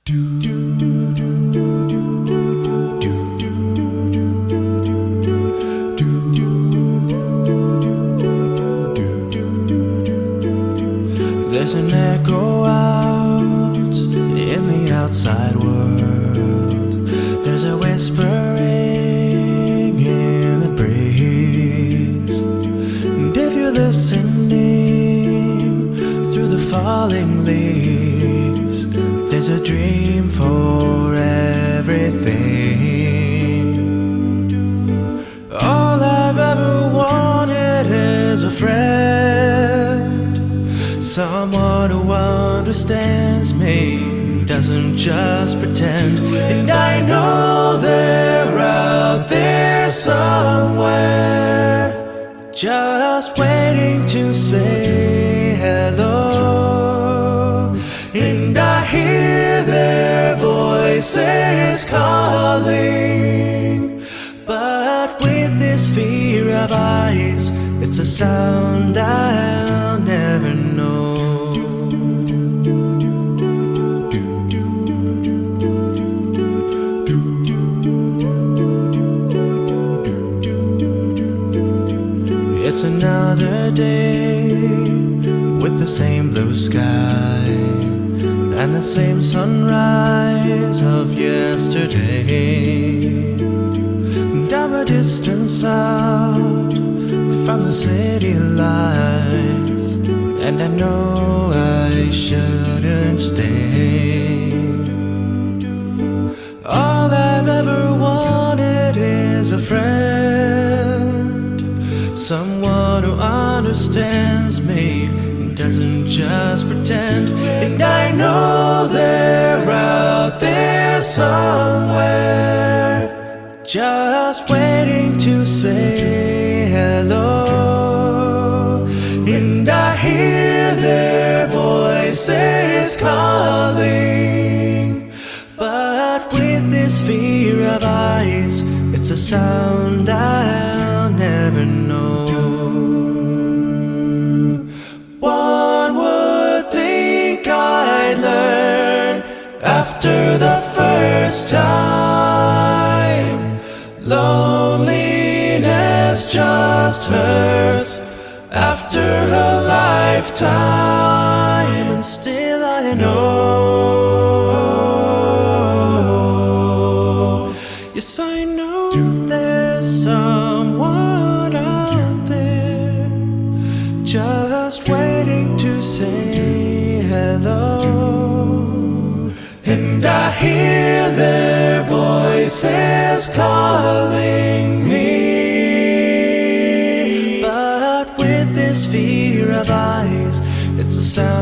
There's an echo out in the outside world. There's a whispering in the breeze. And if you're listening through the falling leaves, there's a dream for everything. All I've ever wanted is a friend, someone who understands me, doesn't just pretend. And I know they're out there somewhere, just waiting to say hello. And I hear their voices calling, but with this fear of eyes, it's a sound I'll never know. It's another day with the same blue sky and the same sunrise of yesterday. Down a distance out from the city lights, and I know I shouldn't stay. All I've ever wanted is a friend, someone who understands me, doesn't just pretend. And I know they're out there somewhere, just waiting to say hello. And I hear their voices calling, but with this fear of eyes, it's a sound I'll never know. One would think I'd learn after the first time. Loneliness just hurts after a lifetime, and still I know, yes I know there's someone out there, just waiting to say hello. And I hear their voices calling me, but with this fear of eyes, it's a sound